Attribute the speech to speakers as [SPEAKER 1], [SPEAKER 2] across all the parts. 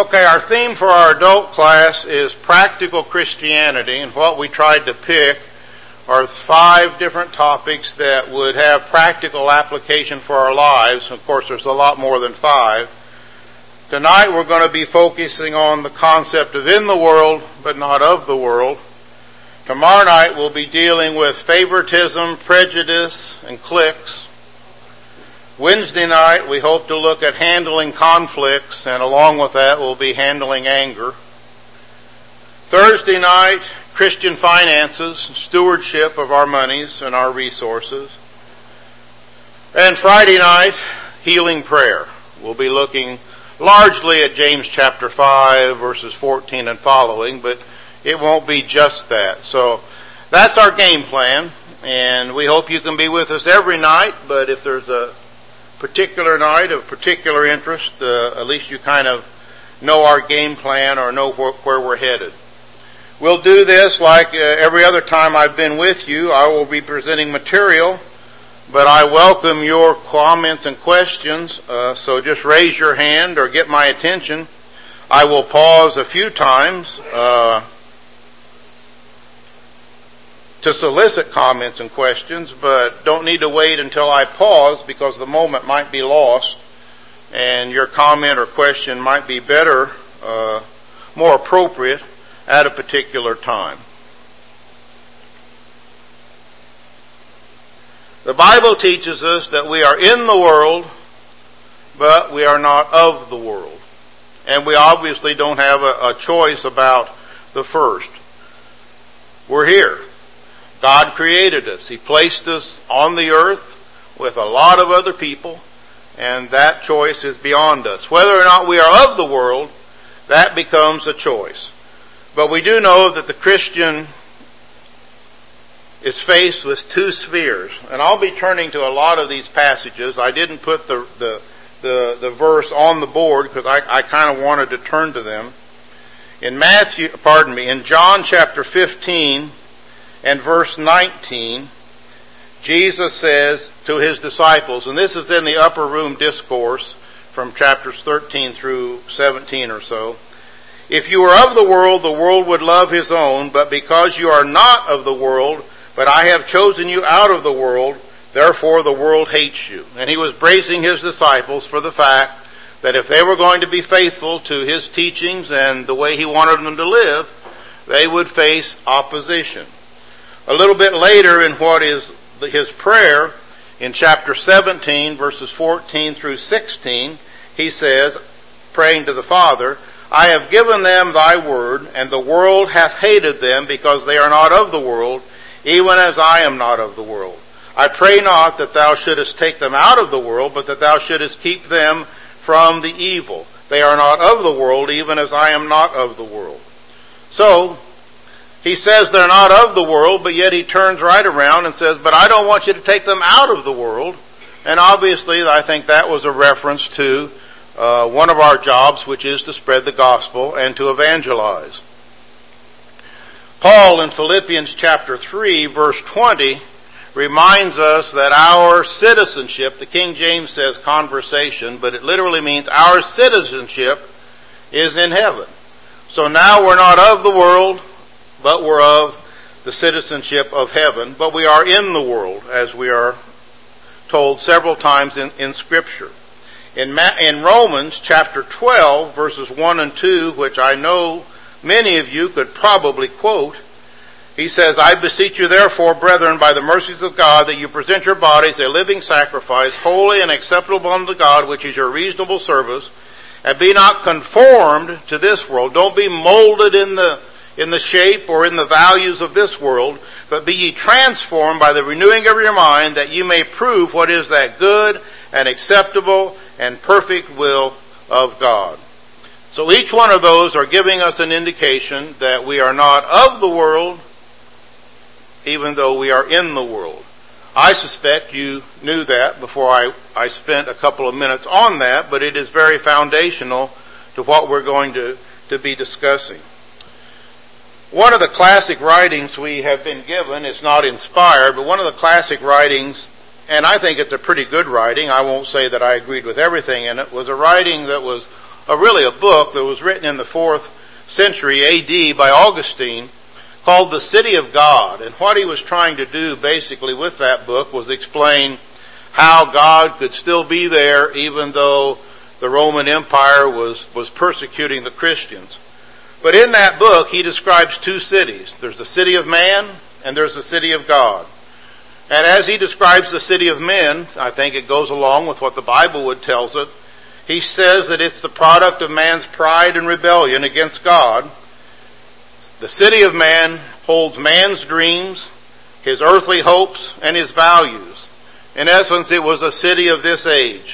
[SPEAKER 1] Okay, our theme for our adult class is practical Christianity, and what we tried to pick are 5 different topics that would have practical application for our lives. Of course, there's a lot more than 5. Tonight we're going to be focusing on the concept of in the world, but not of the world. Tomorrow night we'll be dealing with favoritism, prejudice, and cliques. Wednesday night, we hope to look at handling conflicts, and along with that, we'll be handling anger. Thursday night, Christian finances, stewardship of our monies and our resources. And Friday night, healing prayer. We'll be looking largely at James chapter 5, verses 14 and following, but it won't be just that. So that's our game plan, and we hope you can be with us every night, but if there's a particular night of particular interest, at least you kind of know our game plan or know where we're headed. We'll do this like every other time I've been with you. I will be presenting material, but I welcome your comments and questions, so just raise your hand or get my attention. I will pause a few times to solicit comments and questions, but don't need to wait until I pause because the moment might be lost and your comment or question might be better, more appropriate at a particular time. The Bible teaches us that we are in the world, but we are not of the world. And we obviously don't have a choice about the first. We're here. God created us. He placed us on the earth with a lot of other people, and that choice is beyond us. Whether or not we are of the world, that becomes a choice. But we do know that the Christian is faced with 2 spheres, and I'll be turning to a lot of these passages. I didn't put the verse on the board because I kind of wanted to turn to them. In John chapter 15, and verse 19, Jesus says to his disciples, and this is in the upper room discourse from chapters 13 through 17 or so, "If you were of the world would love his own, but because you are not of the world, but I have chosen you out of the world, therefore the world hates you." And he was bracing his disciples for the fact that if they were going to be faithful to his teachings and the way he wanted them to live, they would face opposition. A little bit later in what is his prayer, in chapter 17, verses 14 through 16, he says, praying to the Father, "I have given them thy word, and the world hath hated them, because they are not of the world, even as I am not of the world. I pray not that thou shouldest take them out of the world, but that thou shouldest keep them from the evil. They are not of the world, even as I am not of the world." So, he says they're not of the world, but yet he turns right around and says, "But I don't want you to take them out of the world." And obviously, I think that was a reference to one of our jobs, which is to spread the gospel and to evangelize. Paul in Philippians chapter 3, verse 20, reminds us that our citizenship, the King James says conversation, but it literally means our citizenship is in heaven. So now we're not of the world, but we're of the citizenship of heaven. But we are in the world, as we are told several times in Scripture. In Romans chapter 12, verses 1 and 2, which I know many of you could probably quote, he says, "I beseech you therefore, brethren, by the mercies of God, that you present your bodies a living sacrifice, holy and acceptable unto God, which is your reasonable service, and be not conformed to this world." Don't be molded in the shape or in the values of this world, but be ye transformed by the renewing of your mind, that you may prove what is that good and acceptable and perfect will of God. So each one of those are giving us an indication that we are not of the world, even though we are in the world. I suspect you knew that before I spent a couple of minutes on that, but it is very foundational to what we're going to be discussing. One of the classic writings we have been given, it's not inspired, but one of the classic writings, and I think it's a pretty good writing, I won't say that I agreed with everything in it, was a writing that was really a book that was written in the 4th century AD by Augustine called The City of God. And what he was trying to do basically with that book was explain how God could still be there even though the Roman Empire was persecuting the Christians. But in that book, he describes two cities. There's the city of man and there's the city of God. And as he describes the city of men, I think it goes along with what the Bible would tell us. He says that it's the product of man's pride and rebellion against God. The city of man holds man's dreams, his earthly hopes, and his values. In essence, it was a city of this age.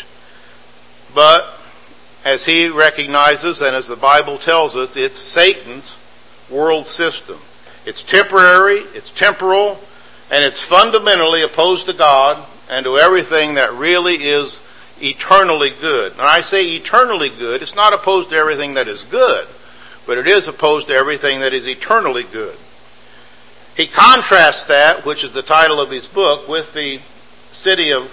[SPEAKER 1] But as he recognizes, and as the Bible tells us, it's Satan's world system. It's temporary, it's temporal, and it's fundamentally opposed to God and to everything that really is eternally good. And I say eternally good, it's not opposed to everything that is good, but it is opposed to everything that is eternally good. He contrasts that, which is the title of his book, with the city of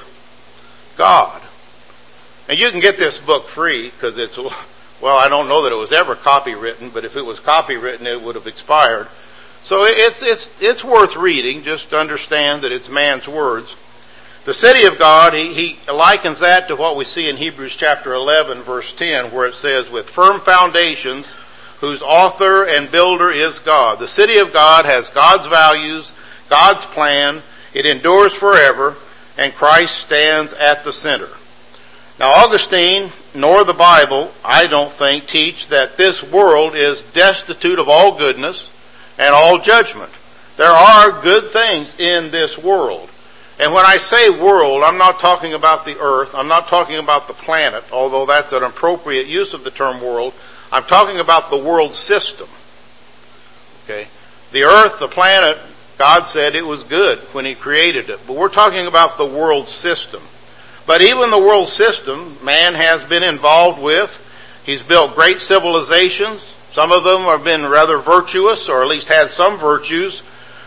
[SPEAKER 1] God. And you can get this book free because it's, well, I don't know that it was ever copywritten, but if it was copywritten, it would have expired. So it's worth reading, just to understand that it's man's words. The city of God, he likens that to what we see in Hebrews chapter 11, verse 10, where it says, with firm foundations, whose author and builder is God. The city of God has God's values, God's plan, it endures forever, and Christ stands at the center. Now, Augustine, nor the Bible, I don't think, teach that this world is destitute of all goodness and all judgment. There are good things in this world. And when I say world, I'm not talking about the earth. I'm not talking about the planet, although that's an appropriate use of the term world. I'm talking about the world system. Okay? The earth, the planet, God said it was good when he created it. But we're talking about the world system. But even the world system, man has been involved with. He's built great civilizations. Some of them have been rather virtuous, or at least had some virtues,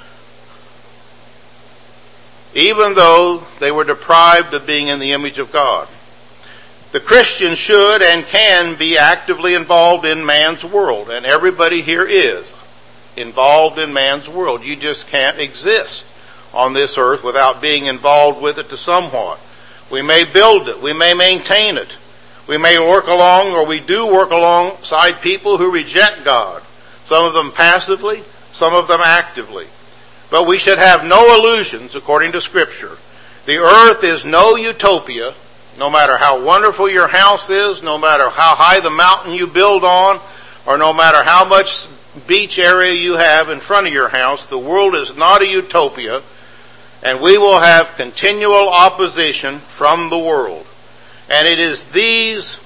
[SPEAKER 1] even though they were deprived of being in the image of God. The Christian should and can be actively involved in man's world, and everybody here is involved in man's world. You just can't exist on this earth without being involved with it to somewhat. We may build it, we may maintain it, we may work along, or we do work alongside people who reject God, some of them passively, some of them actively. But we should have no illusions according to Scripture. The earth is no utopia, no matter how wonderful your house is, no matter how high the mountain you build on, or no matter how much beach area you have in front of your house. The world is not a utopia, and we will have continual opposition from the world. And it is this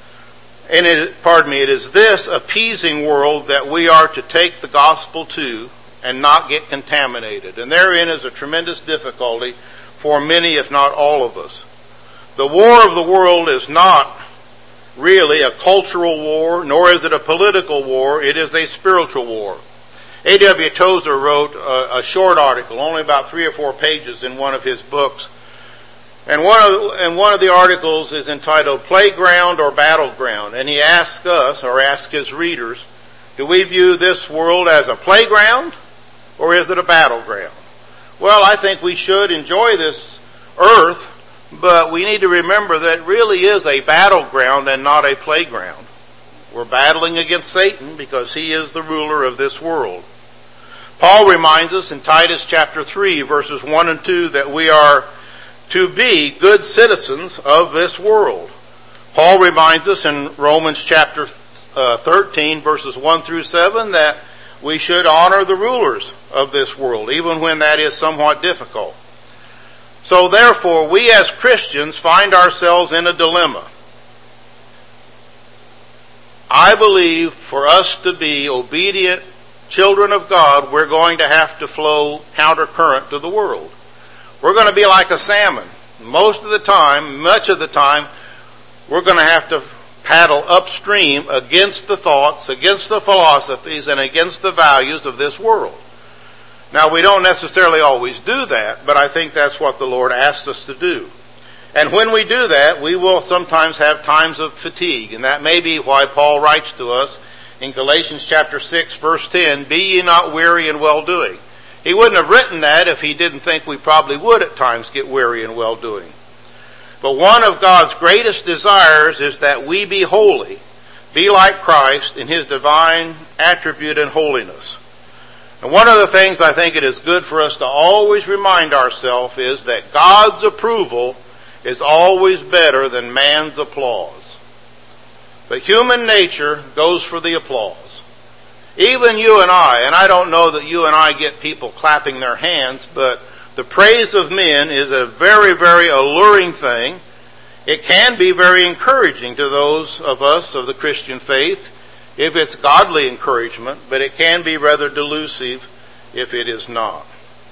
[SPEAKER 1] appeasing world that we are to take the gospel to and not get contaminated. And therein is a tremendous difficulty for many, if not all of us. The war of the world is not really a cultural war, nor is it a political war. It is a spiritual war. A.W. Tozer wrote a short article, only about 3 or 4 pages in one of his books. And one of the articles is entitled Playground or Battleground. And he asks us, or asks his readers, do we view this world as a playground or is it a battleground? Well, I think we should enjoy this earth, but we need to remember that it really is a battleground and not a playground. We're battling against Satan because he is the ruler of this world. Paul reminds us in Titus chapter 3, verses 1 and 2, that we are to be good citizens of this world. Paul reminds us in Romans chapter 13, verses 1 through 7, that we should honor the rulers of this world, even when that is somewhat difficult. So therefore, we as Christians find ourselves in a dilemma. I believe for us to be obedient children of God, we're going to have to flow counter-current to the world. We're going to be like a salmon. Most of the time, much of the time, we're going to have to paddle upstream against the thoughts, against the philosophies, and against the values of this world. Now, we don't necessarily always do that, but I think that's what the Lord asks us to do. And when we do that, we will sometimes have times of fatigue. And that may be why Paul writes to us in Galatians chapter 6, verse 10, "Be ye not weary in well-doing." He wouldn't have written that if he didn't think we probably would at times get weary in well-doing. But one of God's greatest desires is that we be holy, be like Christ in his divine attribute and holiness. And one of the things I think it is good for us to always remind ourselves is that God's approval is always better than man's applause. But human nature goes for the applause. Even you and I don't know that you and I get people clapping their hands, but the praise of men is a very, very alluring thing. It can be very encouraging to those of us of the Christian faith if it's godly encouragement, but it can be rather delusive if it is not.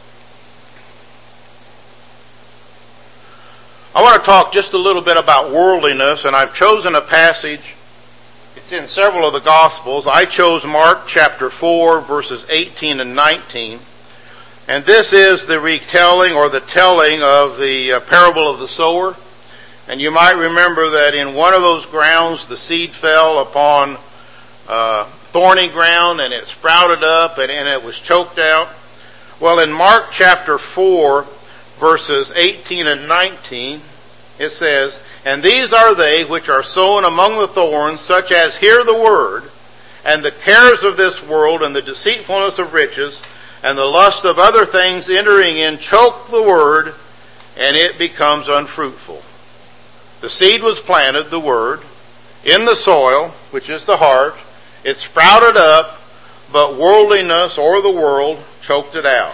[SPEAKER 1] I want to talk just a little bit about worldliness, and I've chosen a passage. It's in several of the Gospels. I chose Mark chapter 4, verses 18 and 19. And this is the retelling or the telling of the parable of the sower. And you might remember that in one of those grounds, the seed fell upon thorny ground, and it sprouted up, and it was choked out. Well, in Mark chapter 4, verses 18 and 19, it says, "And these are they which are sown among the thorns, such as hear the word, and the cares of this world, and the deceitfulness of riches, and the lust of other things entering in, choke the word, and it becomes unfruitful. The seed was planted, the word, in the soil, which is the heart. It sprouted up, but worldliness or the world choked it out,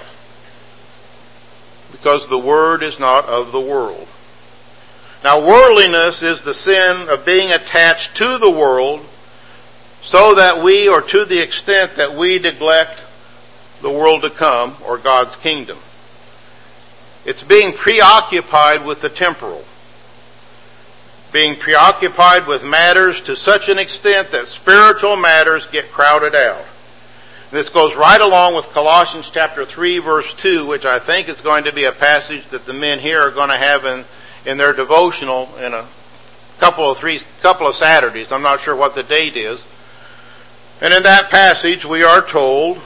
[SPEAKER 1] because the word is not of the world." Now, worldliness is the sin of being attached to the world so that we, or to the extent that we neglect the world to come, or God's kingdom. It's being preoccupied with the temporal. Being preoccupied with matters to such an extent that spiritual matters get crowded out. This goes right along with Colossians chapter 3, verse 2, which I think is going to be a passage that the men here are going to have in their devotional in a couple of Saturdays. I'm not sure what the date is. And in that passage we are told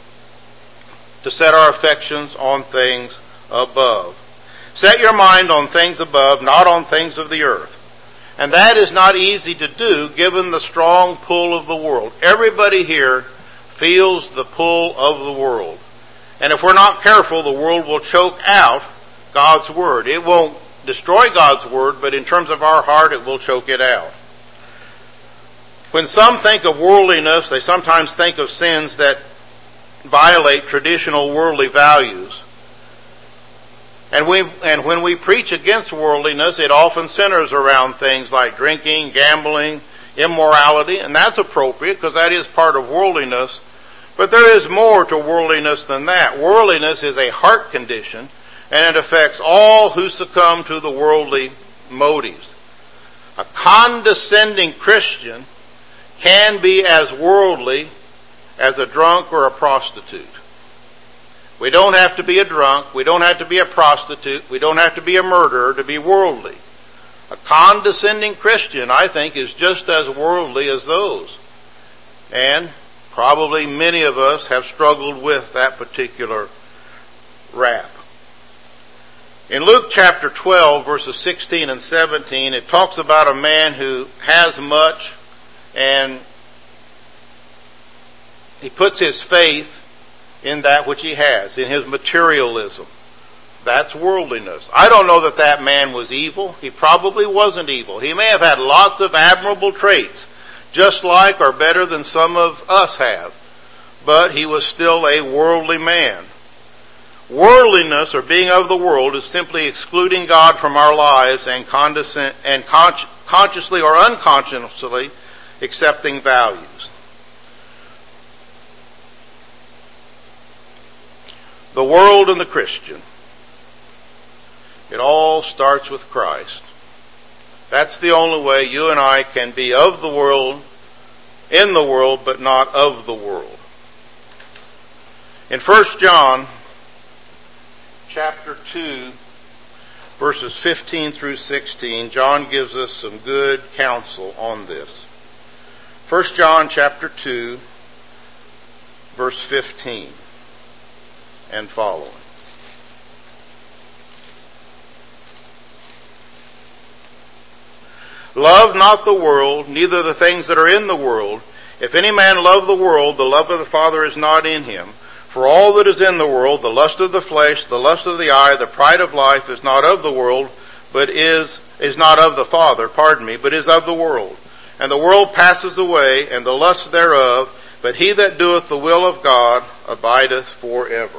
[SPEAKER 1] to set our affections on things above. Set your mind on things above, not on things of the earth. And that is not easy to do given the strong pull of the world. Everybody here feels the pull of the world. And if we're not careful, the world will choke out God's word. It won't destroy God's word, but in terms of our heart, it will choke it out. When some think of worldliness, they sometimes think of sins that violate traditional worldly values. And when we preach against worldliness, it often centers around things like drinking, gambling, immorality, and that's appropriate because that is part of worldliness. But there is more to worldliness than that. Worldliness is a heart condition, and it affects all who succumb to the worldly motives. A condescending Christian can be as worldly as a drunk or a prostitute. We don't have to be a drunk. We don't have to be a prostitute. We don't have to be a murderer to be worldly. A condescending Christian, I think, is just as worldly as those. And probably many of us have struggled with that particular rap. In Luke chapter 12, verses 16 and 17, it talks about a man who has much and he puts his faith in that which he has, in his materialism. That's worldliness. I don't know that that man was evil. He probably wasn't evil. He may have had lots of admirable traits, just like or better than some of us have. But he was still a worldly man. Worldliness, or being of the world, is simply excluding God from our lives and consciously or unconsciously accepting values. The world and the Christian. It all starts with Christ. That's the only way you and I can be of the world, in the world, but not of the world. In 1 John chapter 2, verses 15 through 16, John gives us some good counsel on this. 1 John chapter 2, verse 15 and following. Love not the world, neither the things that are in the world. If any man love the world, the love of the Father is not in him. For all that is in the world, the lust of the flesh, the lust of the eye, the pride of life, is not of the world, but is not of the Father, but is of the world. And the world passes away, and the lust thereof, but he that doeth the will of God abideth forever.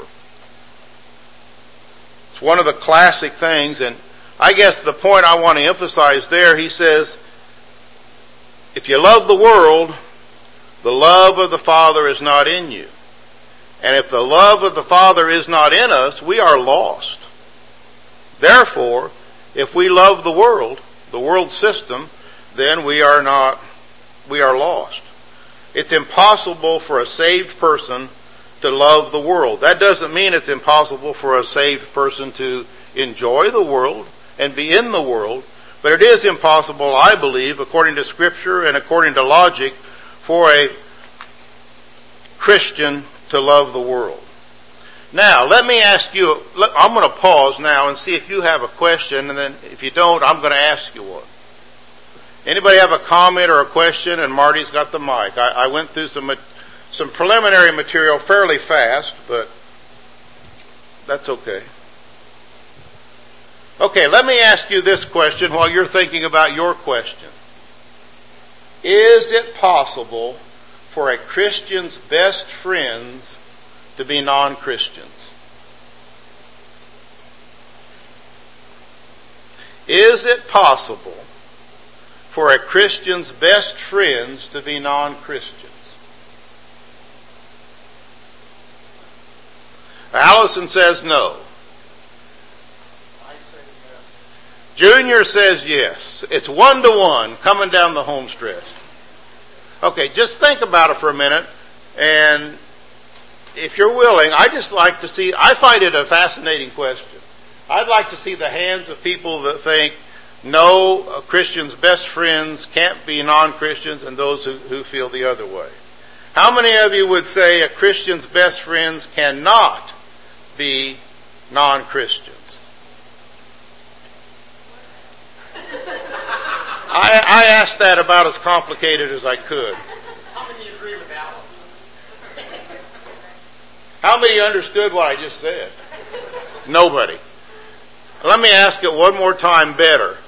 [SPEAKER 1] It's one of the classic things, and I guess the point I want to emphasize there, he says, if you love the world, the love of the Father is not in you. And if the love of the Father is not in us, we are lost. Therefore, if we love the world system, then we are lost. It's impossible for a saved person to love the world. That doesn't mean it's impossible for a saved person to enjoy the world and be in the world, but it is impossible, I believe, according to Scripture and according to logic, for a Christian to love the world. Now, let me ask you, I'm going to pause now and see if you have a question, and then if you don't, I'm going to ask you one. Anybody have a comment or a question? And Marty's got the mic. I went through some preliminary material fairly fast, but that's okay. Okay, let me ask you this question while you're thinking about your question. Is it possible for a Christian's best friends to be non-Christians? Is it possible for a Christian's best friends to be non-Christians? Allison says no.
[SPEAKER 2] I say yes.
[SPEAKER 1] Junior says yes. It's 1-to-1 coming down the home stretch. Okay, just think about it for a minute, and if you're willing, I find it a fascinating question. I'd like to see the hands of people that think, no, a Christian's best friends can't be non-Christians, and those who feel the other way. How many of you would say a Christian's best friends cannot be non-Christians? I asked that about as complicated as I could.
[SPEAKER 2] How many agree with Alan?
[SPEAKER 1] How many understood what I just said? Nobody. Let me ask it one more time better.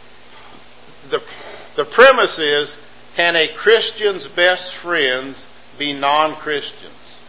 [SPEAKER 1] The premise is, can a Christian's best friends be non-Christians?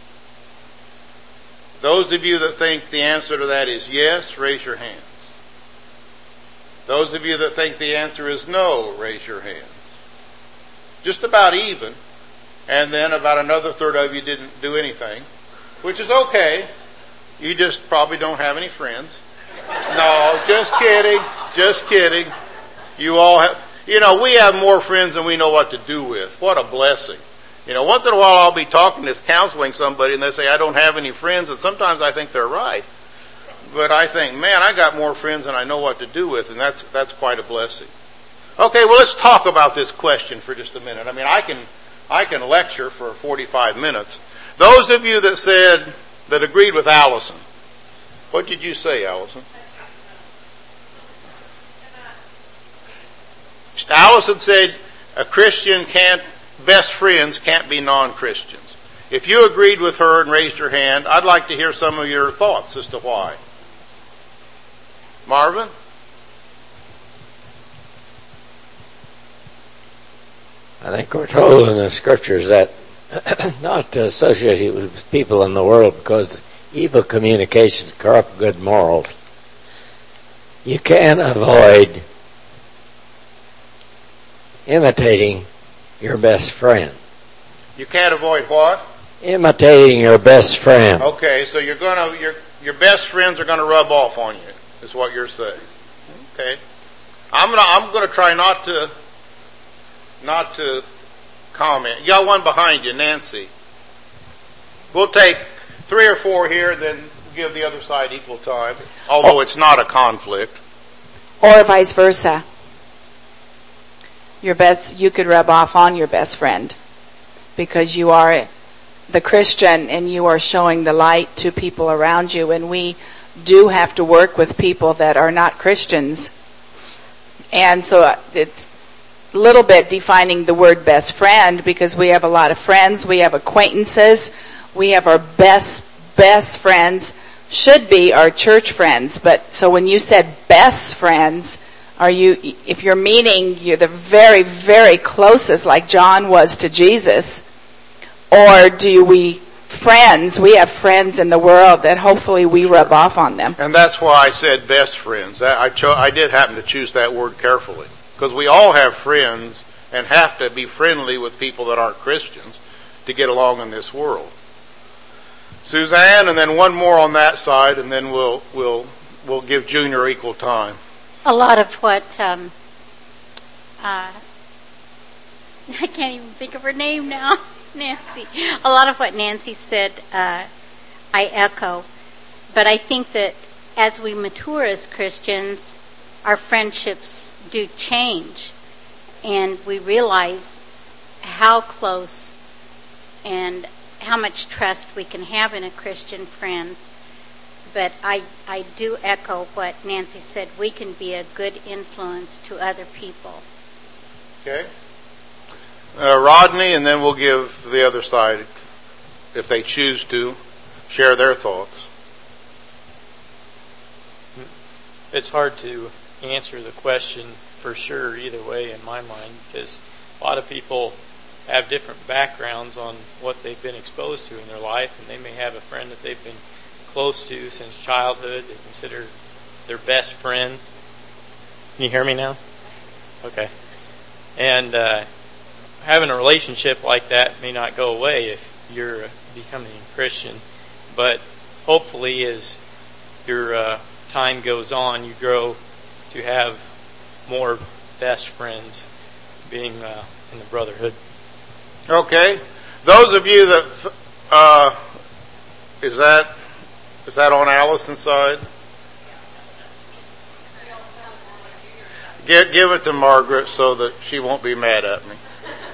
[SPEAKER 1] Those of you that think the answer to that is yes, raise your hands. Those of you that think the answer is no, raise your hands. Just about even. And then about another third of you didn't do anything, which is okay. You just probably don't have any friends. No, just kidding. Just kidding. You all have, we have more friends than we know what to do with. What a blessing. Once in a while I'll be talking to counseling somebody and they say, I don't have any friends, and sometimes I think they're right. But I think, man, I got more friends than I know what to do with, and that's quite a blessing. Okay, well, let's talk about this question for just a minute. I mean, I can lecture for 45 minutes. Those of you that agreed with Allison, what did you say, Allison? Allison said a Christian best friends can't be non-Christians. If you agreed with her and raised your hand, I'd like to hear some of your thoughts as to why. Marvin?
[SPEAKER 3] I think we're told in the scriptures that not to associate with people in the world because evil communications corrupt good morals. You can avoid imitating your best friend.
[SPEAKER 1] You can't avoid what?
[SPEAKER 3] Imitating your best friend.
[SPEAKER 1] Okay, so your best friends are gonna rub off on you, is what you're saying. Okay. I'm gonna try not to comment. You got one behind you, Nancy. We'll take 3 or 4 here, then give the other side equal time, although it's not a conflict.
[SPEAKER 4] Or vice versa. You could rub off on your best friend because you are the Christian and you are showing the light to people around you. And we do have to work with people that are not Christians. And so it's a little bit defining the word best friend, because we have a lot of friends, we have acquaintances, we have our best friends, should be our church friends. But so when you said best friends, if you're meaning you're the very, very closest, like John was to Jesus, or do we have friends in the world that hopefully we rub off on them?
[SPEAKER 1] And that's why I said best friends. I did happen to choose that word carefully, because we all have friends and have to be friendly with people that aren't Christians to get along in this world. Suzanne, and then one more on that side, and then we'll give Junior equal time.
[SPEAKER 5] A lot of what I can't even think of her name now, Nancy. A lot of what Nancy said, I echo. But I think that as we mature as Christians, our friendships do change, and we realize how close and how much trust we can have in a Christian friend. But I do echo what Nancy said. We can be a good influence to other people.
[SPEAKER 1] Okay. Rodney, and then we'll give the other side, if they choose to, share their thoughts.
[SPEAKER 6] It's hard to answer the question for sure either way in my mind, because a lot of people have different backgrounds on what they've been exposed to in their life, and they may have a friend that they've been close to since childhood. They consider their best friend. Can you hear me now? Okay. And having a relationship like that may not go away if you're becoming a Christian, but hopefully as your time goes on, you grow to have more best friends, being in the brotherhood.
[SPEAKER 1] Okay. Those of you that is that on Allison's side? Give it to Margaret so that she won't be mad at me.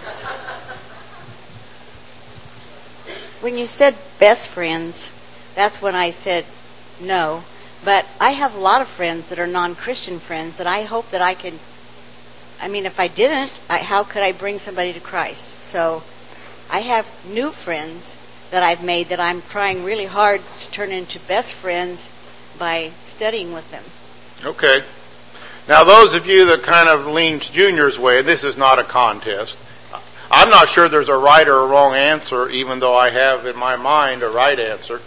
[SPEAKER 7] When you said best friends, that's when I said no. But I have a lot of friends that are non-Christian friends that I hope that I can, if I didn't, how could I bring somebody to Christ? So I have new friends that I've made that I'm trying really hard to turn into best friends by studying with them.
[SPEAKER 1] Okay. Now, those of you that kind of lean Junior's way, this is not a contest. I'm not sure there's a right or a wrong answer, even though I have in my mind a right answer.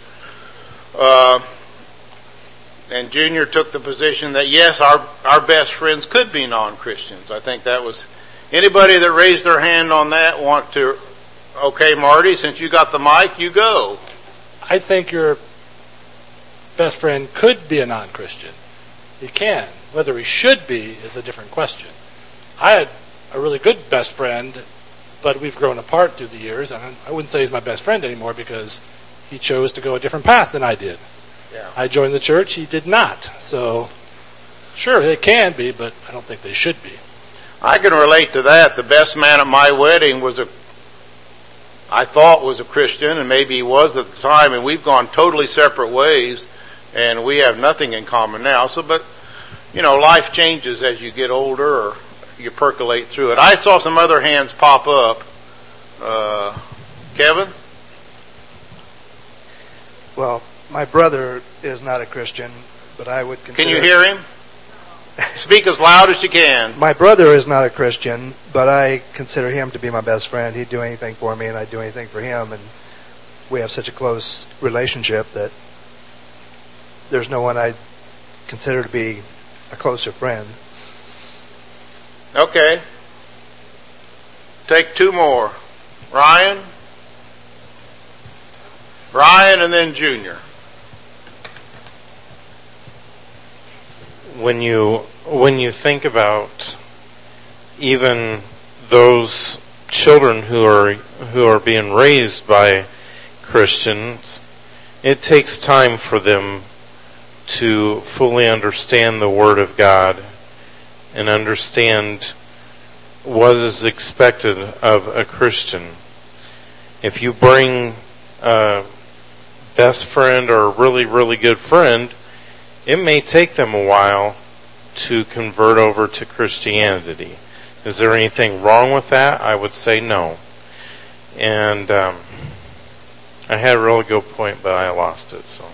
[SPEAKER 1] And Junior took the position that, yes, our best friends could be non-Christians. I think that was... Anybody that raised their hand on that want to... Okay, Marty, since you got the mic, you go.
[SPEAKER 8] I think your best friend could be a non-Christian. He can. Whether he should be is a different question. I had a really good best friend, but we've grown apart through the years, and I wouldn't say he's my best friend anymore because he chose to go a different path than I did. Yeah. I joined the church, he did not. So, sure, they can be, but I don't think they should be.
[SPEAKER 1] I can relate to that. The best man at my wedding I thought was a Christian, and maybe he was at the time, and we've gone totally separate ways, and we have nothing in common now. So, but, life changes as you get older or you percolate through it. I saw some other hands pop up. Kevin?
[SPEAKER 9] Well, my brother is not a Christian, but I would consider...
[SPEAKER 1] Can you hear him? Speak as loud as you can.
[SPEAKER 9] My brother is not a Christian, but I consider him to be my best friend. He'd do anything for me, and I'd do anything for him, and we have such a close relationship that there's no one I'd consider to be a closer friend.
[SPEAKER 1] Okay. Take two more. Ryan, and then Junior.
[SPEAKER 10] When you think about even those children who are being raised by Christians, it takes time for them to fully understand the Word of God and understand what is expected of a Christian. If you bring a best friend or a really, really good friend, it may take them a while to convert over to Christianity. Is there anything wrong with that? I would say no. And I had a really good point, but I lost it. So,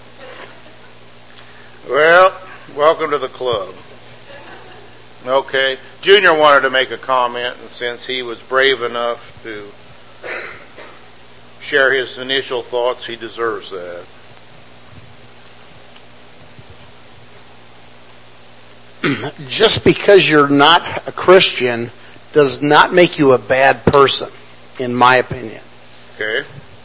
[SPEAKER 1] well, welcome to the club. Okay, Junior wanted to make a comment, and since he was brave enough to share his initial thoughts, he deserves that.
[SPEAKER 2] Just because you're not a Christian does not make you a bad person, in my opinion.
[SPEAKER 1] Okay.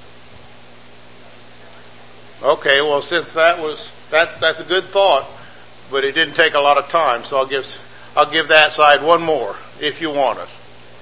[SPEAKER 1] Okay, well, since that's a good thought, but it didn't take a lot of time, so I'll give that side one more, if you want it.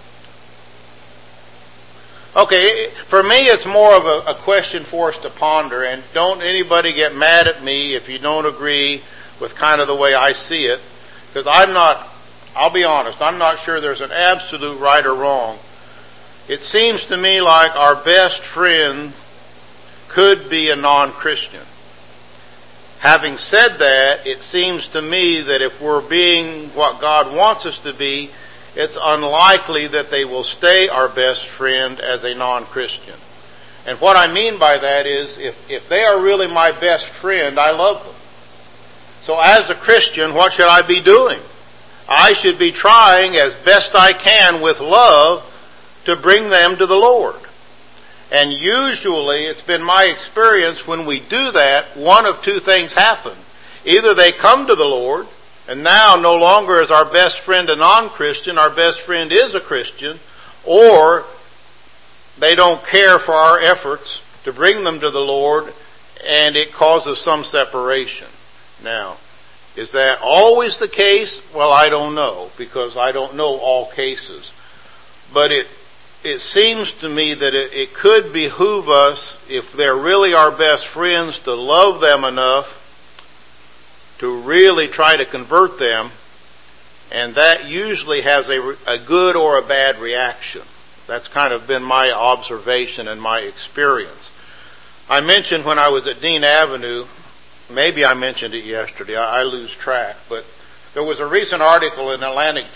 [SPEAKER 1] Okay, for me it's more of a question for us to ponder, and don't anybody get mad at me if you don't agree with kind of the way I see it, because I'll be honest, I'm not sure there's an absolute right or wrong. It seems to me like our best friend could be a non-Christian. Having said that, it seems to me that if we're being what God wants us to be, it's unlikely that they will stay our best friend as a non-Christian. And what I mean by that is, if they are really my best friend, I love them. So as a Christian, what should I be doing? I should be trying as best I can with love to bring them to the Lord. And usually, it's been my experience when we do that, one of two things happen. Either they come to the Lord, and now no longer is our best friend a non-Christian, our best friend is a Christian, or they don't care for our efforts to bring them to the Lord, and it causes some separation. Now, is that always the case? Well, I don't know, because I don't know all cases. But it seems to me that it could behoove us, if they're really our best friends, to love them enough to really try to convert them, and that usually has a good or a bad reaction. That's kind of been my observation and my experience. I mentioned when I was at Dean Avenue, maybe I mentioned it yesterday, I lose track, but there was a recent article in the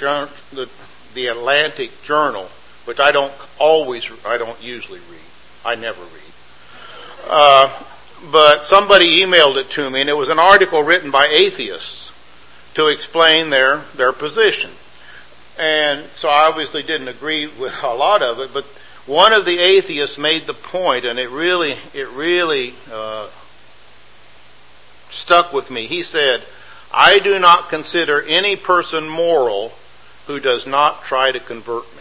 [SPEAKER 1] Atlantic Journal, which I don't usually read. I never read. But somebody emailed it to me, and it was an article written by atheists to explain their position. And so I obviously didn't agree with a lot of it, but one of the atheists made the point, and it really stuck with me. He said, "I do not consider any person moral who does not try to convert me."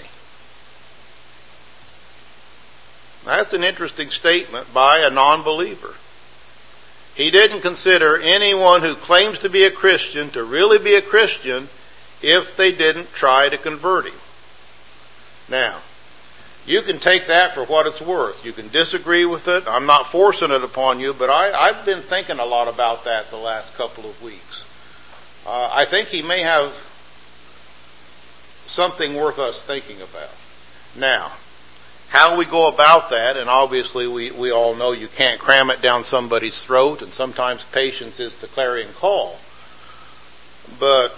[SPEAKER 1] That's an interesting statement by a non-believer. He didn't consider anyone who claims to be a Christian to really be a Christian if they didn't try to convert him. Now, you can take that for what it's worth. You can disagree with it. I'm not forcing it upon you, but I've been thinking a lot about that the last couple of weeks. I think he may have something worth us thinking about. Now, how we go about that, and obviously we all know you can't cram it down somebody's throat, and sometimes patience is the clarion call. But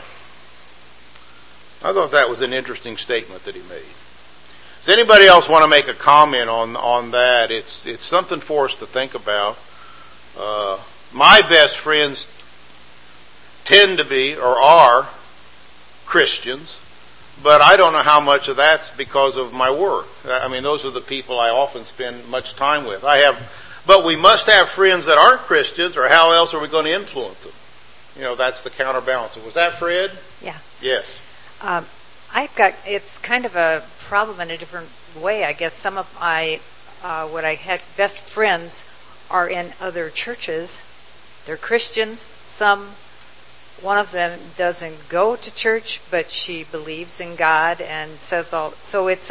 [SPEAKER 1] I thought that was an interesting statement that he made. Does anybody else want to make a comment on that? It's something for us to think about. My best friends tend to be or are Christians, but I don't know how much of that's because of my work. I mean, those are the people I often spend much time with. But we must have friends that aren't Christians, or how else are we going to influence them? You know, that's the counterbalance. Was that Fred?
[SPEAKER 11] Yeah.
[SPEAKER 1] Yes.
[SPEAKER 11] It's kind of a problem in a different way. I guess some of what I had best friends are in other churches. They're Christians. One of them doesn't go to church, but she believes in God and says all. So it's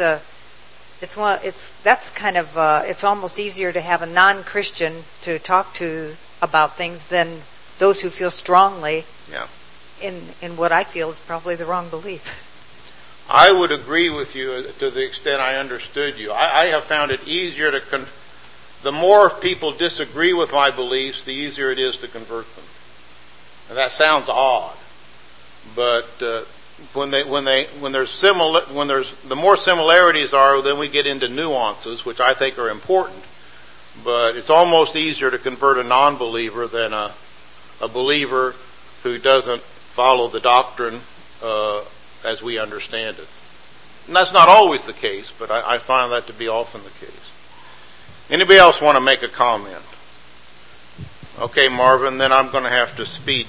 [SPEAKER 11] almost easier to have a non-Christian to talk to about things than those who feel strongly.
[SPEAKER 1] Yeah.
[SPEAKER 11] in what I feel is probably the wrong belief.
[SPEAKER 1] I would agree with you to the extent I understood you. I have found it easier to the more people disagree with my beliefs, the easier it is to convert them. And that sounds odd, but when there's the more similarities are, then we get into nuances, which I think are important. But it's almost easier to convert a non-believer than a believer who doesn't follow the doctrine as we understand it. And that's not always the case, but I find that to be often the case. Anybody else want to make a comment? Okay, Marvin, then I'm going to have to speed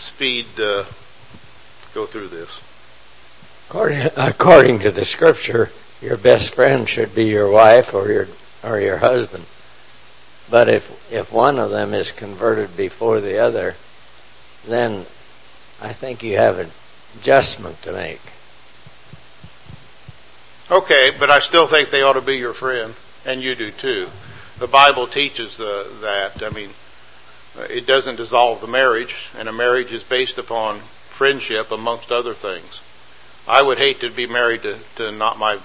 [SPEAKER 1] go through this.
[SPEAKER 3] According to the scripture, your best friend should be your wife or your husband. But if one of them is converted before the other, then I think you have an adjustment to make.
[SPEAKER 1] Okay, but I still think they ought to be your friend, and you do too. The Bible teaches that. I mean, it doesn't dissolve the marriage, and a marriage is based upon friendship, amongst other things. I would hate to be married to not my...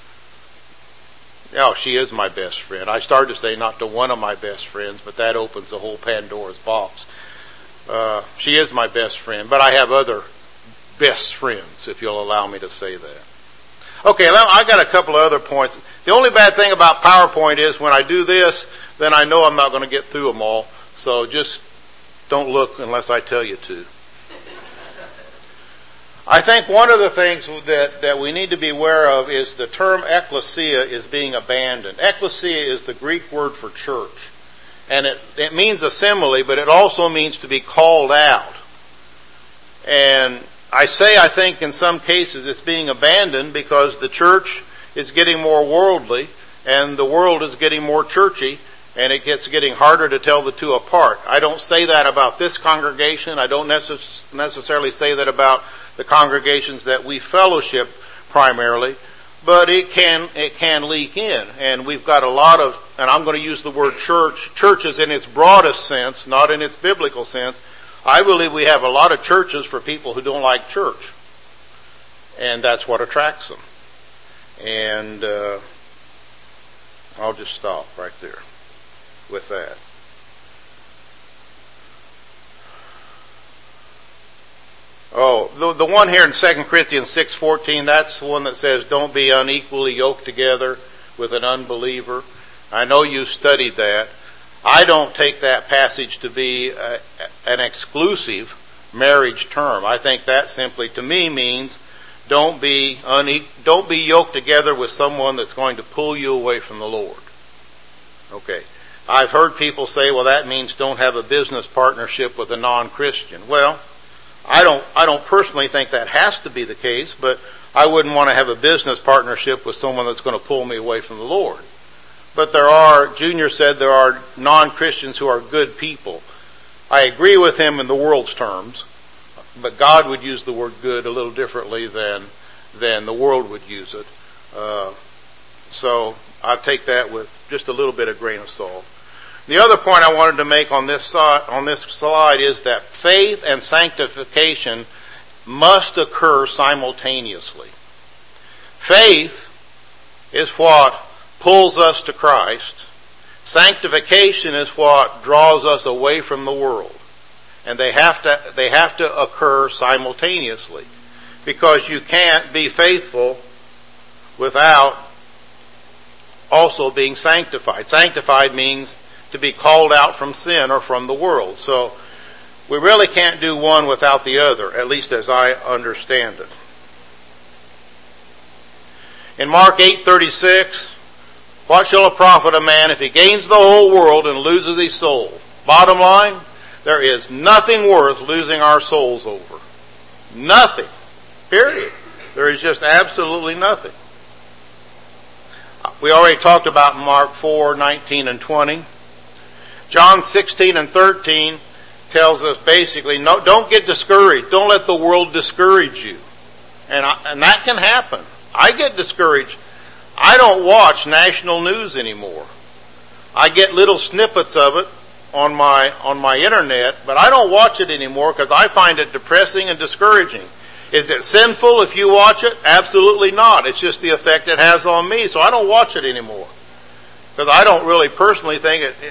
[SPEAKER 1] Oh, she is my best friend. I started to say not to one of my best friends, but that opens the whole Pandora's box. She is my best friend, but I have other best friends, if you'll allow me to say that. Okay, I got a couple of other points. The only bad thing about PowerPoint is when I do this, then I know I'm not going to get through them all. So just don't look unless I tell you to. I think one of the things that we need to be aware of is the term ecclesia is being abandoned. Ecclesia is the Greek word for church. And it means assembly, but it also means to be called out. And I think in some cases it's being abandoned because the church is getting more worldly and the world is getting more churchy, and it gets getting harder to tell the two apart. I don't say that about this congregation. I don't necessarily say that about the congregations that we fellowship primarily, but it can leak in. And we've got a lot of, and I'm going to use the word churches in its broadest sense, not in its biblical sense. I believe we have a lot of churches for people who don't like church. And that's what attracts them. And I'll just stop right there with that. Oh, the one here in 2 Corinthians 6:14, that's the one that says, don't be unequally yoked together with an unbeliever. I know you studied that. I don't take that passage to be an exclusive marriage term. I think that simply, to me, means don't be yoked together with someone that's going to pull you away from the Lord. Okay. I've heard people say, well, that means don't have a business partnership with a non-Christian. Well, I don't personally think that has to be the case, but I wouldn't want to have a business partnership with someone that's going to pull me away from the Lord. But Junior said there are non-Christians who are good people. I agree with him in the world's terms, but God would use the word good a little differently than the world would use it. So I take that with just a little bit of grain of salt. The other point I wanted to make on this slide is that faith and sanctification must occur simultaneously. Faith is what pulls us to Christ. Sanctification is what draws us away from the world. And they have to occur simultaneously, because you can't be faithful without also being sanctified. Sanctified means to be called out from sin or from the world. So we really can't do one without the other, at least as I understand it. In Mark 8:36, what shall it profit a man if he gains the whole world and loses his soul? Bottom line, there is nothing worth losing our souls over. Nothing. Period. There is just absolutely nothing. We already talked about Mark 4:19 and 20. John 16 and 13 tells us basically, no, don't get discouraged. Don't let the world discourage you. And that can happen. I get discouraged. I don't watch national news anymore. I get little snippets of it on my internet, but I don't watch it anymore because I find it depressing and discouraging. Is it sinful if you watch it? Absolutely not. It's just the effect it has on me, so I don't watch it anymore. Because I don't really personally think it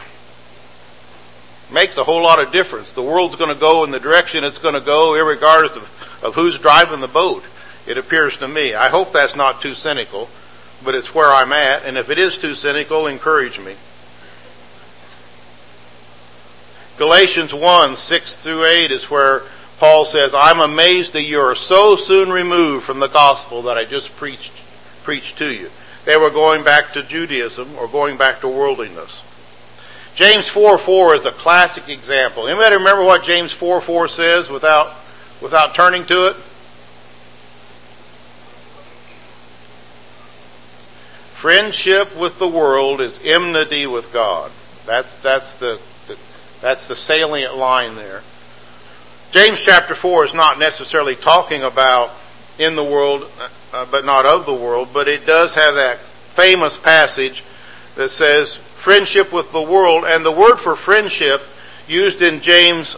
[SPEAKER 1] makes a whole lot of difference. The world's going to go in the direction it's going to go, irregardless of who's driving the boat, it appears to me. I hope that's not too cynical, but it's where I'm at, and if it is too cynical, encourage me. Galatians 1, 6 through 8 is where Paul says, I'm amazed that you are so soon removed from the gospel that I just preached to you. They were going back to Judaism or going back to worldliness. James 4:4 is a classic example. Anybody remember what James 4:4 says without turning to it? Friendship with the world is enmity with God. That's the salient line there. James chapter 4 is not necessarily talking about in the world, but not of the world, but it does have that famous passage that says friendship with the world, and the word for friendship used in James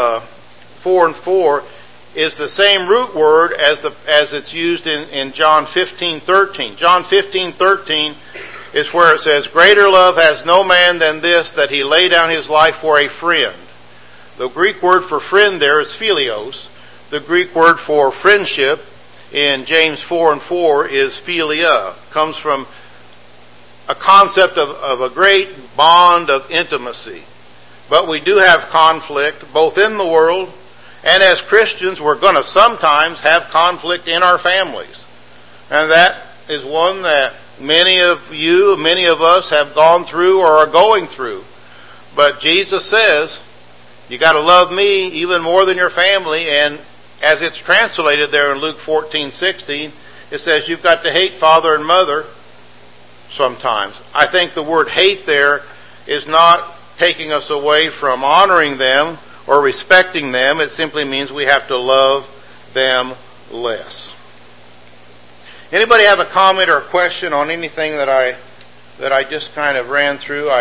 [SPEAKER 1] 4:4 is the same root word as it's used in John 15:13. John 15:13 is where it says, greater love has no man than this, that he lay down his life for a friend. The Greek word for friend there is philios. The Greek word for friendship in James 4:4 is philia. Comes from a concept of a great bond of intimacy. But we do have conflict both in the world, and as Christians we're going to sometimes have conflict in our families. And that is one that many of us have gone through or are going through. But Jesus says, you got to love me even more than your family, and as it's translated there in Luke 14:16, it says you've got to hate father and mother sometimes. I think the word hate there is not taking us away from honoring them or respecting them. It simply means we have to love them less. Anybody have a comment or a question on anything that I just kind of ran through?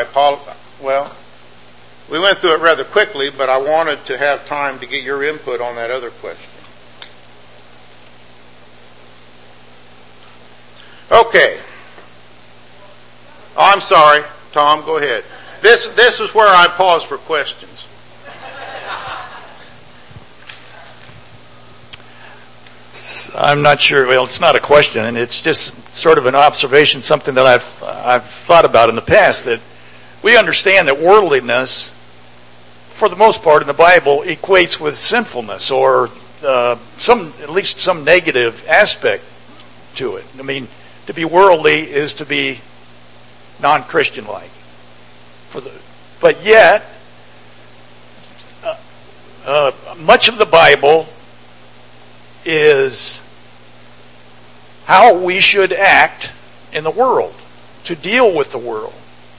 [SPEAKER 1] We went through it rather quickly, but I wanted to have time to get your input on that other question. Okay. Oh, I'm sorry, Tom, go ahead. This is where I pause for questions.
[SPEAKER 12] I'm not sure. Well, it's not a question, and it's just sort of an observation, something that I've thought about in the past, that we understand that worldliness, for the most part in the Bible, equates with sinfulness or at least some negative aspect to it. I mean, to be worldly is to be non-Christian-like. But yet, much of the Bible is how we should act in the world, to deal with the world.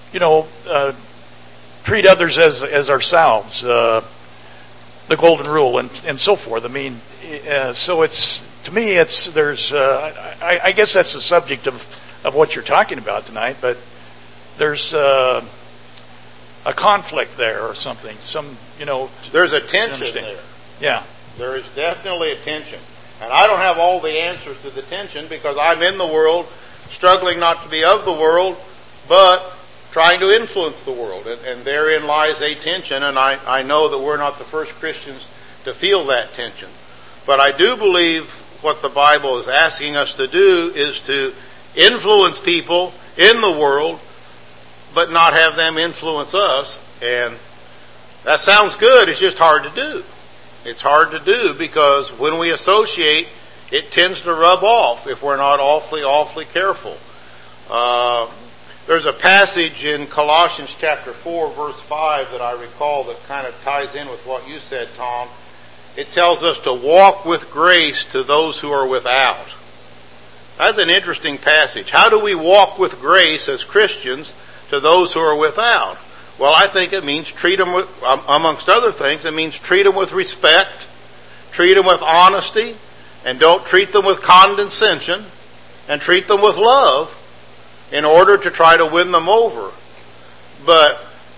[SPEAKER 12] Treat others as ourselves, the golden rule, and so forth. I mean, so it's, to me, I guess that's the subject of what you're talking about tonight, but there's a conflict there or something.
[SPEAKER 1] There's a tension there.
[SPEAKER 12] Yeah.
[SPEAKER 1] There is definitely a tension. And I don't have all the answers to the tension because I'm in the world, struggling not to be of the world, but trying to influence the world. And therein lies a tension, and I know that we're not the first Christians to feel that tension. But I do believe what the Bible is asking us to do is to influence people in the world, but not have them influence us. And that sounds good, it's just hard to do. It's hard to do because when we associate, it tends to rub off if we're not awfully careful. There's a passage in Colossians chapter 4, verse 5 that I recall that kind of ties in with what you said, Tom. It tells us to walk with grace to those who are without. That's an interesting passage. How do we walk with grace as Christians to those who are without? Well, I think it means treat them with, amongst other things, it means treat them with respect, treat them with honesty, and don't treat them with condescension, and treat them with love in order to try to win them over. But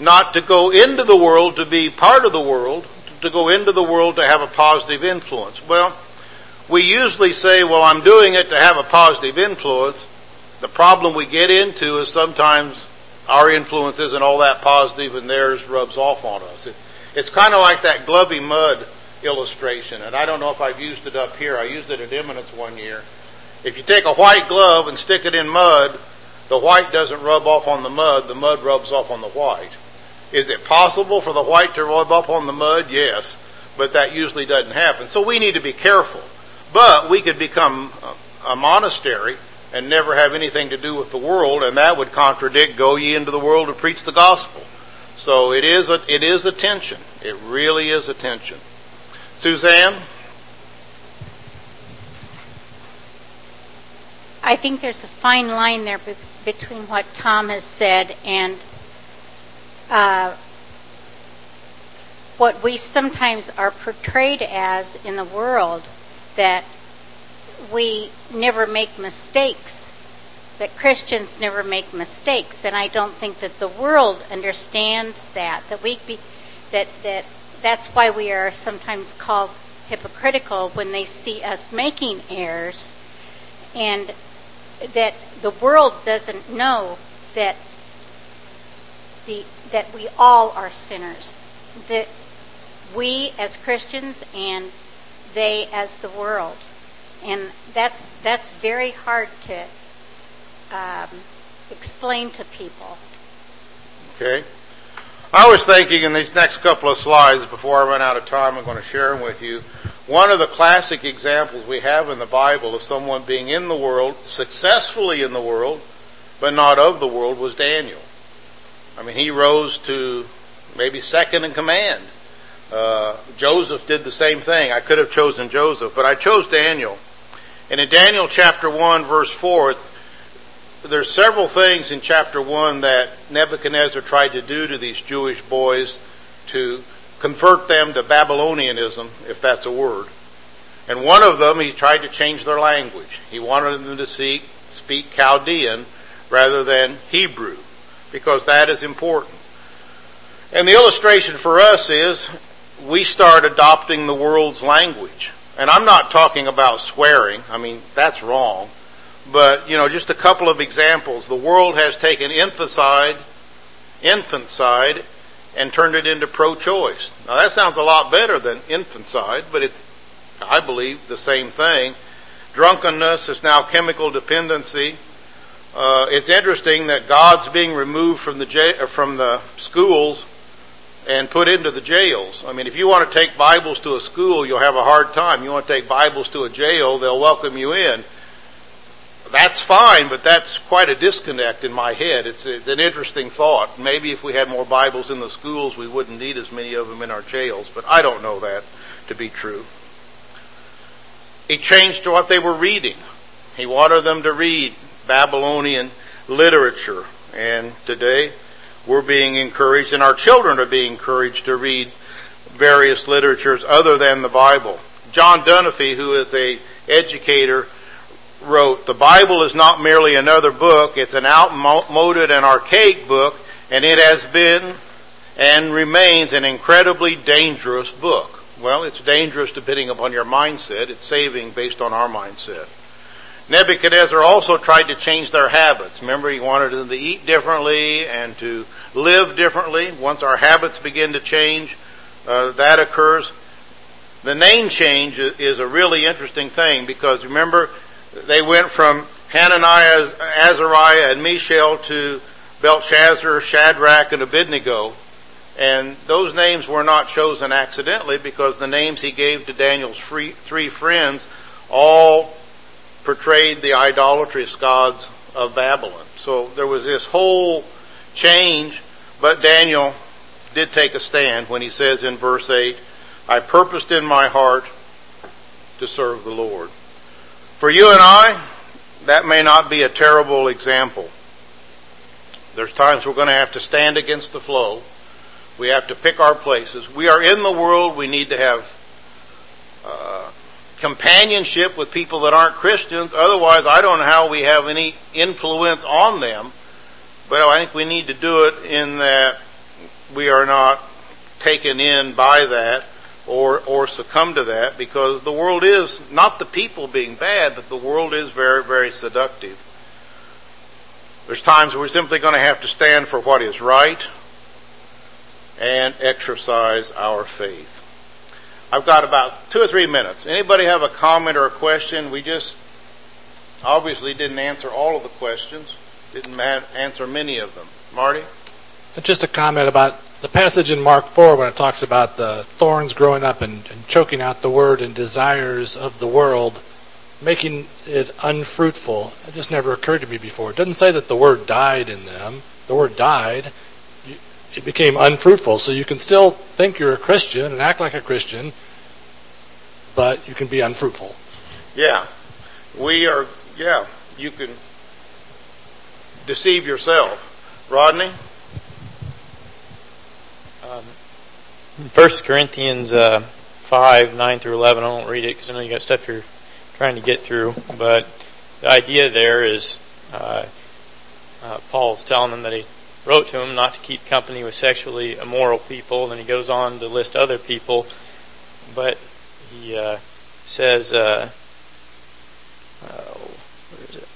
[SPEAKER 1] not to go into the world to be part of the world, to go into the world to have a positive influence. Well, we usually say, well, I'm doing it to have a positive influence. The problem we get into is sometimes our influence isn't all that positive and theirs rubs off on us. It's kind of like that Glovey mud illustration, and I don't know if I've used it up here. I used it at Eminence one year. If you take a white glove and stick it in mud, the white doesn't rub off on the mud rubs off on the white. Is it possible for the white to rub off on the mud? Yes, but that usually doesn't happen. So we need to be careful. But we could become a monastery and never have anything to do with the world, and that would contradict, go ye into the world and preach the gospel. So it is a tension. It really is a tension. Suzanne?
[SPEAKER 5] I think there's a fine line there between what Tom has said and what we sometimes are portrayed as in the world, that we never make mistakes, that Christians never make mistakes, and I don't think that the world understands that that's why we are sometimes called hypocritical when they see us making errors, and that the world doesn't know that we all are sinners, that we as Christians and they as the world, and that's very hard to explain to people.
[SPEAKER 1] Okay. I was thinking in these next couple of slides, before I run out of time, I'm going to share them with you. One of the classic examples we have in the Bible of someone being in the world, successfully in the world, but not of the world, was Daniel. I mean, he rose to maybe second in command. Joseph did the same thing. I could have chosen Joseph, but I chose Daniel. And in Daniel chapter 1, verse 4, there's several things in chapter 1 that Nebuchadnezzar tried to do to these Jewish boys to convert them to Babylonianism, if that's a word. And one of them, he tried to change their language. He wanted them to speak Chaldean rather than Hebrew, because that is important. And the illustration for us is we start adopting the world's language. And I'm not talking about swearing. I mean, that's wrong. But, just a couple of examples. The world has taken infanticide, and turned it into pro-choice. Now, that sounds a lot better than infanticide, but it's, I believe, the same thing. Drunkenness is now chemical dependency. It's interesting that God's being removed from the schools and put into the jails. I mean, if you want to take Bibles to a school, you'll have a hard time. You want to take Bibles to a jail, they'll welcome you in. That's fine, but that's quite a disconnect in my head. It's an interesting thought. Maybe if we had more Bibles in the schools, we wouldn't need as many of them in our jails, but I don't know that to be true. He changed what they were reading. He wanted them to read Babylonian literature, and today we're being encouraged, and our children are being encouraged to read various literatures other than the Bible. John Dunphy, who is an educator, wrote, "The Bible is not merely another book, it's an outmoded and archaic book, and it has been and remains an incredibly dangerous book." Well, it's dangerous depending upon your mindset. It's saving based on our mindset. Nebuchadnezzar also tried to change their habits. Remember, he wanted them to eat differently and to live differently. Once our habits begin to change, that occurs. The name change is a really interesting thing, because remember, they went from Hananiah, Azariah, and Mishael to Belshazzar, Shadrach, and Abednego. And those names were not chosen accidentally, because the names he gave to Daniel's three friends all portrayed the idolatrous gods of Babylon. So there was this whole change, but Daniel did take a stand when he says in verse 8, "I purposed in my heart to serve the Lord." For you and I, that may not be a terrible example. There's times we're going to have to stand against the flow. We have to pick our places. We are in the world. We need to have companionship with people that aren't Christians. Otherwise, I don't know how we have any influence on them. But I think we need to do it in that taken in by that or succumb to that, because the world is not the people being bad, but the world is very, very seductive. There's times we're simply going to have to stand for what is right and exercise our faith. I've got about 2 or 3 minutes. Anybody have a comment or a question? We just obviously didn't answer all of the questions. Didn't answer many of them. Marty?
[SPEAKER 8] Just a comment about the passage in Mark 4 when it talks about the thorns growing up and choking out the word and desires of the world, making it unfruitful. It just never occurred to me before. It doesn't say that the word died in them. The word died. It became unfruitful. So you can still think you're a Christian and act like a Christian, but you can be unfruitful.
[SPEAKER 1] Yeah. You can deceive yourself. Rodney?
[SPEAKER 6] 1 Corinthians 5, 9 through 11, I won't read it because I know you got stuff you're trying to get through, but the idea there is Paul's telling them that he wrote to them not to keep company with sexually immoral people. Then he goes on to list other people, but he says, where is it?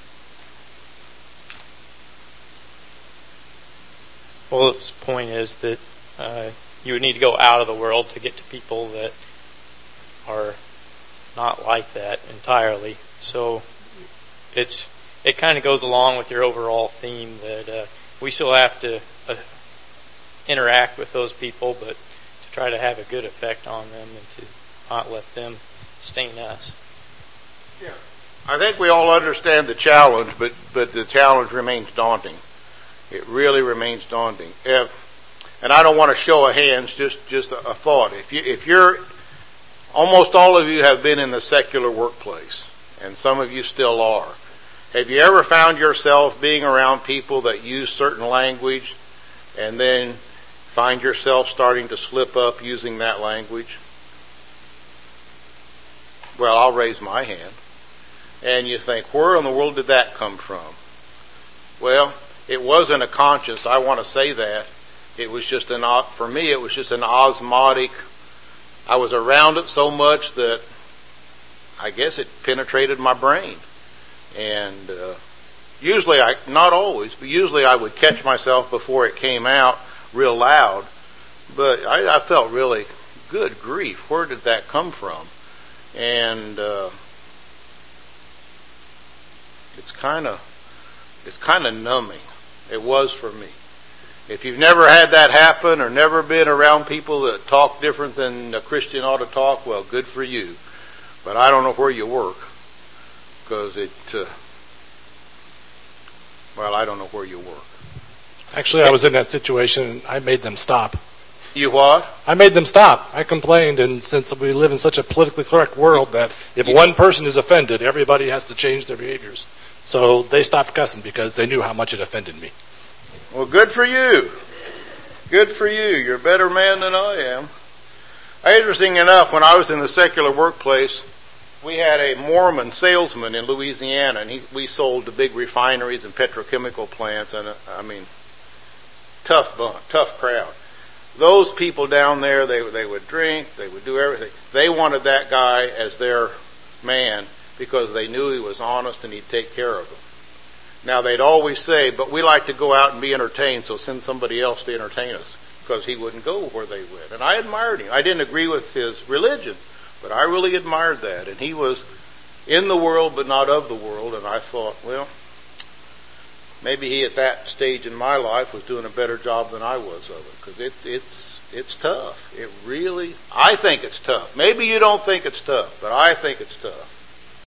[SPEAKER 6] Well, his point is that you would need to go out of the world to get to people that are not like that entirely. So it kind of goes along with your overall theme that we still have to interact with those people, but to try to have a good effect on them and to not let them stain us.
[SPEAKER 1] Yeah, I think we all understand the challenge, but the challenge remains daunting. It really remains daunting. And I don't want to show of hands, just a thought. If you're, almost all of you have been in the secular workplace, and some of you still are. Have you ever found yourself being around people that use certain language and then find yourself starting to slip up using that language? Well, I'll raise my hand. And you think, where in the world did that come from? Well, it wasn't a conscience. I want to say that. It was just for me, it was just an osmotic. I was around it so much that I guess it penetrated my brain. And usually, not always, but usually I would catch myself before it came out real loud. But I felt really, good grief, where did that come from? And it's kind of numbing. It was for me. If you've never had that happen or never been around people that talk different than a Christian ought to talk, well, good for you. But I don't know where you work, because I don't know where you work.
[SPEAKER 8] Actually, I was in that situation and I made them stop.
[SPEAKER 1] You what?
[SPEAKER 8] I made them stop. I complained, and since we live in such a politically correct world that if one person is offended, everybody has to change their behaviors. So they stopped cussing because they knew how much it offended me.
[SPEAKER 1] Well, good for you. Good for you. You're a better man than I am. Interesting enough, when I was in the secular workplace, we had a Mormon salesman in Louisiana, and we sold to big refineries and petrochemical plants, and tough crowd. Those people down there, they would drink, they would do everything. They wanted that guy as their man because they knew he was honest and he'd take care of them. Now, they'd always say, but we like to go out and be entertained, so send somebody else to entertain us, because he wouldn't go where they went. And I admired him. I didn't agree with his religion, but I really admired that. And he was in the world, but not of the world. And I thought, well, maybe he at that stage in my life was doing a better job than I was of it, because it's tough. I think it's tough. Maybe you don't think it's tough, but I think it's tough.